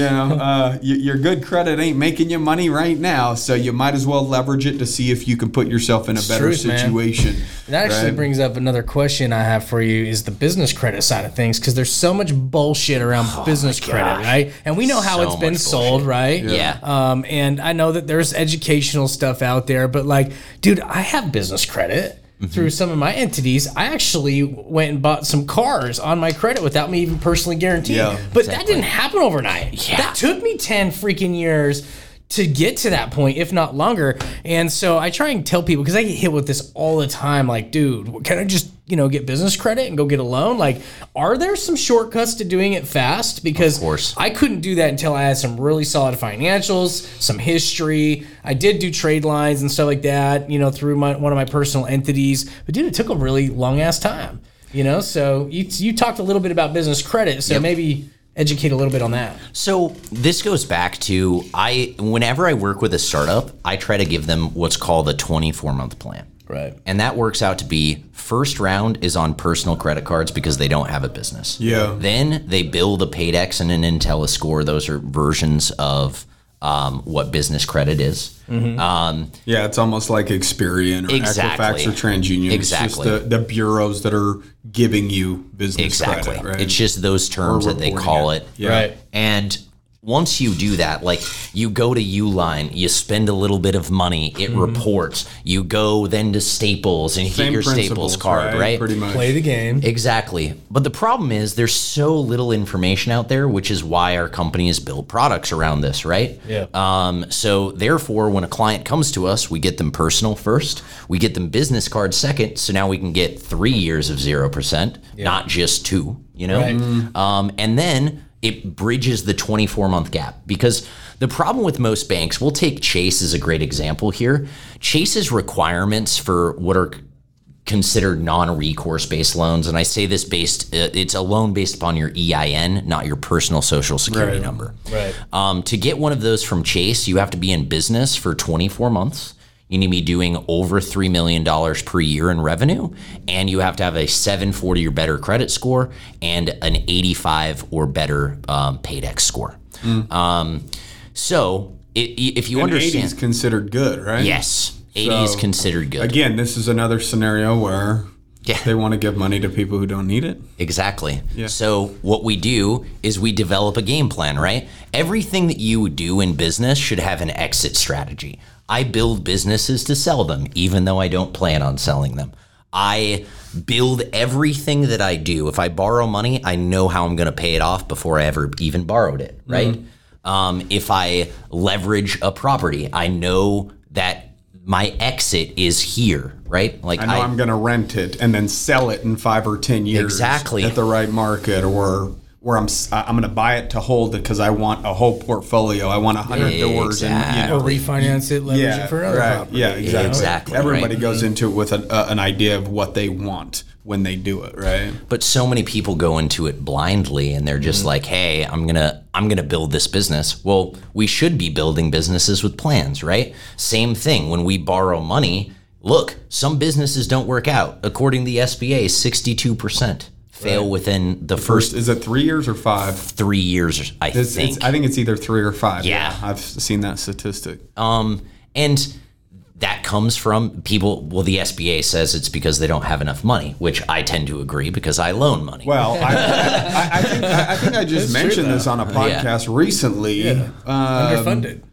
Your good credit ain't making you money right now, so you might as well leverage it to see if you can put yourself in a better situation. That actually brings up another question I have for you is the business credit side of things, because there's so much bullshit around business credit, right? And we know how it's been sold, right? Yeah. And I know that there's educational stuff out there, but like, dude, I have business credit. Through some of my entities, I actually went and bought some cars on my credit without me even personally guaranteeing. But that didn't happen overnight. Yeah. That took me 10 freaking years to get to that point, if not longer. And so I try and tell people, because I get hit with this all the time, like, dude, can I just, get business credit and go get a loan? Like, are there some shortcuts to doing it fast? Because of course. I couldn't do that until I had some really solid financials, some history. I did do trade lines and stuff like that, through one of my personal entities. But dude, it took a really long ass time, So you talked a little bit about business credit, so maybe educate a little bit on that. So this goes back to whenever I work with a startup, I try to give them what's called a 24-month plan. Right. And that works out to be first round is on personal credit cards because they don't have a business. Yeah. Then they build a Paydex and an IntelliScore. Those are versions of what business credit is. It's almost like Experian or Equifax or TransUnion. Exactly. It's just the bureaus that are giving you business credit. Right? It's just those terms that they call it. Yeah. Right. And once you do that, like you go to Uline, you spend a little bit of money, it reports. You go then to Staples and you get your Staples card, right? Pretty much. Play the game. Exactly. But the problem is there's so little information out there, which is why our company has built products around this, right? Yeah. So therefore, when a client comes to us, we get them personal first, we get them business card second, so now we can get 3 years of 0%, not just 2, Right. And then it bridges the 24-month gap, because the problem with most banks, we'll take Chase as a great example here. Chase's requirements for what are considered non-recourse based loans, and I say this it's a loan based upon your EIN, not your personal social security number. Right. To get one of those from Chase, you have to be in business for 24 months. You need to be doing over $3 million per year in revenue, and you have to have a 740 or better credit score and an 85 or better Paydex score. So if you understand, 80 is considered good, right? Yes, 80 is considered good. Again, this is another scenario where they want to give money to people who don't need it. Exactly. Yeah. So what we do is we develop a game plan, right? Everything that you do in business should have an exit strategy. I build businesses to sell them, even though I don't plan on selling them. I build everything that I do. If I borrow money, I know how I'm going to pay it off before I ever even borrowed it, right? If I leverage a property, I know that my exit is here, right? Like I know I'm going to rent it and then sell it in 5 or 10 years Exactly. at the right market, or where I'm going to buy it to hold it because I want a whole portfolio. I want 100 doors, and or refinance it, leverage it for another property. Yeah, exactly. Exactly. Everybody goes into it with an idea of what they want when they do it, right? But so many people go into it blindly, and they're just like, "Hey, I'm gonna build this business." Well, we should be building businesses with plans, right? Same thing when we borrow money. Look, some businesses don't work out. According to the SBA, 62% fail within the first. Is it 3 years or 5? 3 years, I think. I think it's either 3 or 5. Yeah. I've seen that statistic. And that comes from people. Well, the SBA says it's because they don't have enough money, which I tend to agree because I loan money. Well, I think I just mentioned this on a podcast recently. Yeah. Underfunded.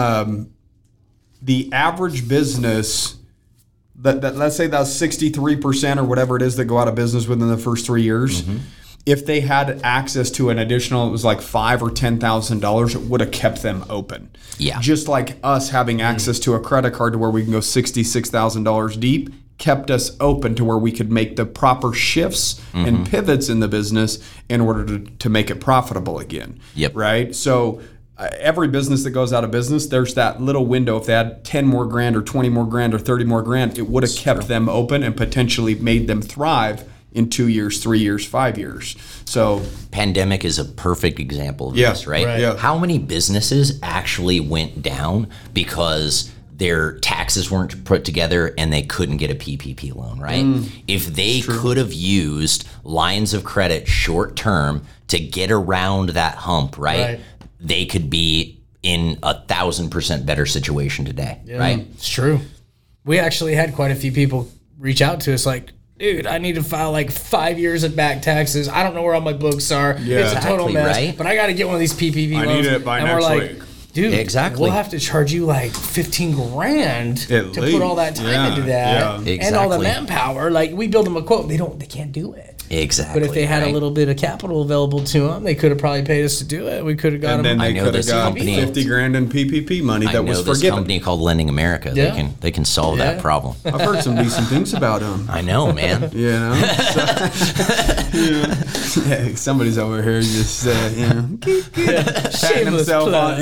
The average business that let's say that's 63% or whatever it is that go out of business within the first 3 years. If they had access to an additional, it was like $5,000 or $10,000, it would have kept them open. Yeah. Just like us having access to a credit card to where we can go $66,000 deep, kept us open to where we could make the proper shifts and pivots in the business in order to make it profitable again. Yep. Right. So every business that goes out of business, there's that little window. If they had 10 more grand or 20 more grand or 30 more grand, it would have kept them open and potentially made them thrive in 2 years, 3 years, 5 years. So pandemic is a perfect example of this, right? Yeah. How many businesses actually went down because their taxes weren't put together and they couldn't get a PPP loan, right? If they could have used lines of credit short term to get around that hump, right? They could be in 1,000% better situation today, right? It's true. We actually had quite a few people reach out to us like, dude, I need to file like 5 years of back taxes. I don't know where all my books are. It's a total mess. Right? But I got to get one of these PPP loans. I need it by next week. Dude, exactly. We'll have to charge you like 15 grand to put all that time into that and all the manpower. Like we build them a quote, they can't do it. Exactly. But if they had a little bit of capital available to them, they could have probably paid us to do it. We could have got and them. then they could have got 50 grand in PPP money that was forgiven. This company called Lending America. They can solve that problem. I've heard some decent things about them. I know, man. You know, somebody's over here just patting himself on.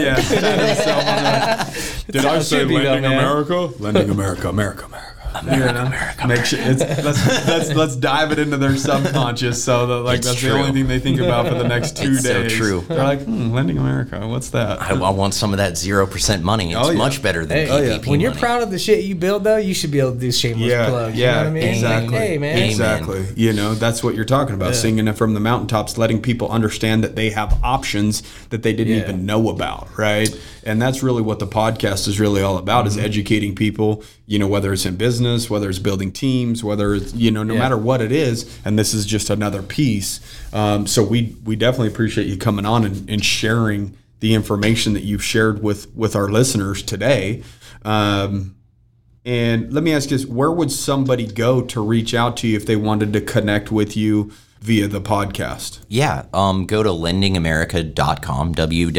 Did I say Lending America? Lending America, America. Make sure let's dive it into their subconscious so that that's the only thing they think about for the next 2 days. So true. They're like, Lending America, what's that? I want some of that 0% money. It's much better than PPP When you're money. proud of the shit you build, though, you should be able to do shameless plugs. You know what I mean? Exactly. Like, hey, man. Exactly. You know, that's what you're talking about. Singing it from the mountaintops, letting people understand that they have options that they didn't even know about, right? And that's really what the podcast is really all about, is educating people, you know, whether it's in business, whether it's building teams, whether it's, you know, no matter what it is. And this is just another piece. So we definitely appreciate you coming on and sharing the information that you've shared with our listeners today. And let me ask you this, where would somebody go to reach out to you if they wanted to connect with you via the podcast? Yeah, go to lendingamerica.com,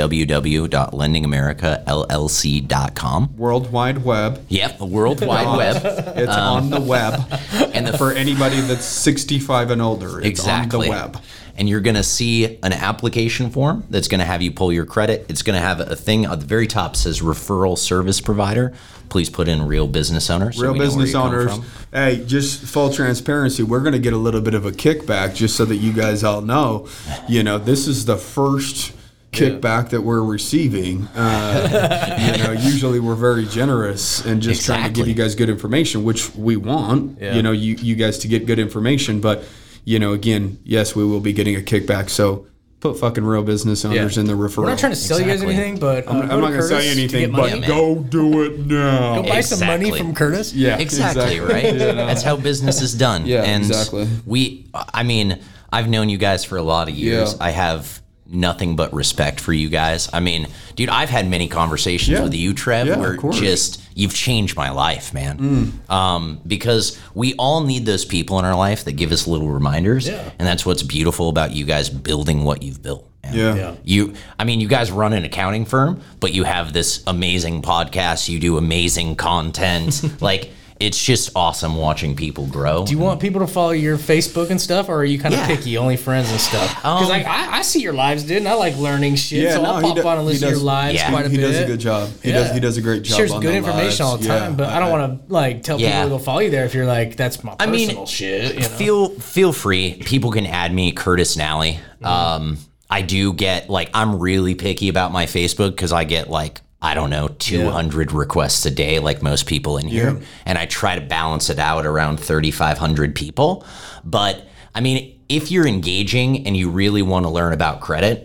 www.lendingamericallc.com. World Wide Web. Yep, the World Wide Web. It's on the web. And for anybody that's 65 and older, it's on the web. And you're going to see an application form that's going to have you pull your credit. It's going to have a thing at the very top says referral service provider. Please put in real business owners. Real business owners. Hey, just full transparency, we're going to get a little bit of a kickback just so that you guys all know, you know, this is the first kickback that we're receiving. You know, usually we're very generous and just trying to give you guys good information, which we want, you know, you guys to get good information. But, you know, again, yes, we will be getting a kickback. So put fucking real business owners in the referral. We're not trying to sell you guys anything, but I'm not going to sell you anything, but go do it now. Go buy some money from Curtis. Yeah, exactly. Right? That's how business is done. Yeah, and exactly. I've known you guys for a lot of years. I have nothing but respect for you guys. I mean, dude, I've had many conversations with you, Trev, where just you've changed my life, man. Because we all need those people in our life that give us little reminders, and that's what's beautiful about you guys building what you've built. You guys run an accounting firm, but you have this amazing podcast. You do amazing content, like. it's just awesome watching people grow. Do you want people to follow your Facebook and stuff, or are you kind of picky, only friends and stuff? Because I see your lives, dude, and I like learning shit, so I'll pop on and listen to your lives quite a bit. He does a good job. He does a great job. Shares good information all the time, but I don't want to like tell people to go follow you there if you're like, that's my personal shit. You know? Feel free. People can add me, Curtis Nally. I do get like, I'm really picky about my Facebook because I get like, I don't know, 200 requests a day, like most people in here. And I try to balance it out around 3,500 people. But I mean, if you're engaging and you really want to learn about credit,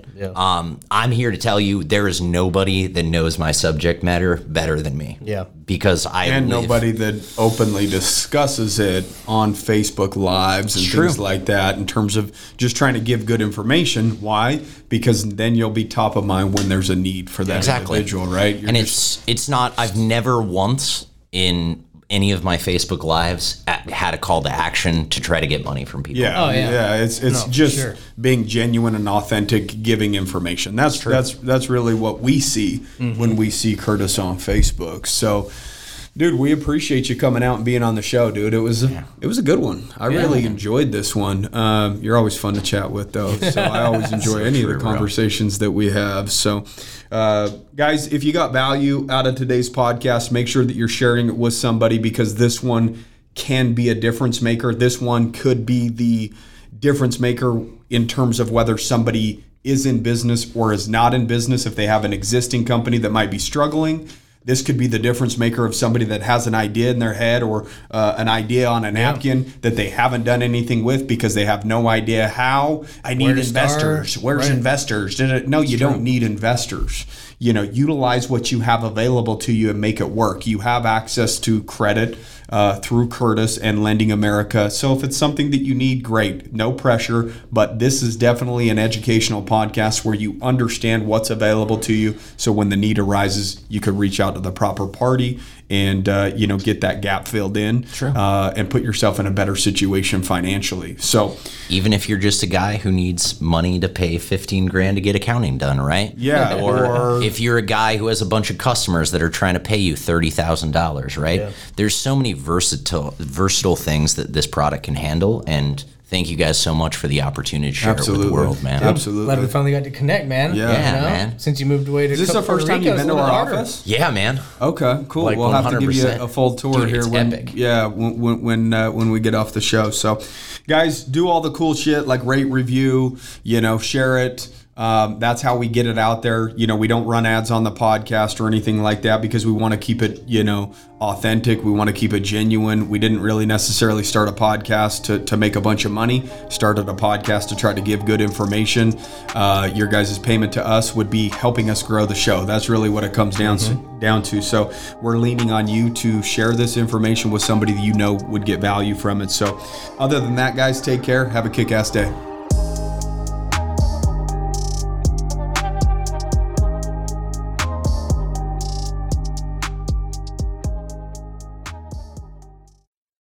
I'm here to tell you there is nobody that knows my subject matter better than me. Yeah. Because nobody that openly discusses it on Facebook Lives and things like that in terms of just trying to give good information. Why? Because then you'll be top of mind when there's a need for that individual, right? It's not, I've never once in any of my Facebook Lives had a call to action to try to get money from people. It's just being genuine and authentic, giving information. That's really what we see when we see Curtis on Facebook. So, dude, we appreciate you coming out and being on the show, dude. It was a good one. I really enjoyed this one. You're always fun to chat with, though. So I always enjoy any of the conversations that we have. So, guys, if you got value out of today's podcast, make sure that you're sharing it with somebody, because this one can be a difference maker. This one could be the difference maker in terms of whether somebody is in business or is not in business. If they have an existing company that might be struggling, this could be the difference maker of somebody that has an idea in their head or an idea on a napkin that they haven't done anything with because they have no idea how. I need investors. Where's investors? No, you don't need investors. Utilize what you have available to you and make it work. You have access to credit through Curtis and Lending America. So if it's something that you need, great. No pressure, but this is definitely an educational podcast where you understand what's available to you. So when the need arises, you could reach out to the proper party and get that gap filled in and put yourself in a better situation financially. So even if you're just a guy who needs money to pay $15,000 to get accounting done, right? Yeah. Or if you're a guy who has a bunch of customers that are trying to pay you $30,000, right? Yeah. There's so many versatile things that this product can handle, and thank you guys so much for the opportunity to share it with the world, man. Absolutely. Glad we finally got to connect, man. Yeah, man. Since you moved away to Is this the first time you've been to our office? Yeah, man. Okay, cool. We'll have to give you a full tour here when we get off the show. So, guys, do all the cool shit like rate, review, share it. That's how we get it out there. We don't run ads on the podcast or anything like that because we want to keep it, authentic. We want to keep it genuine. We didn't really necessarily start a podcast to make a bunch of money. Started a podcast to try to give good information. Your guys' payment to us would be helping us grow the show. That's really what it comes down to. So we're leaning on you to share this information with somebody that would get value from it. So other than that, guys, take care. Have a kick-ass day.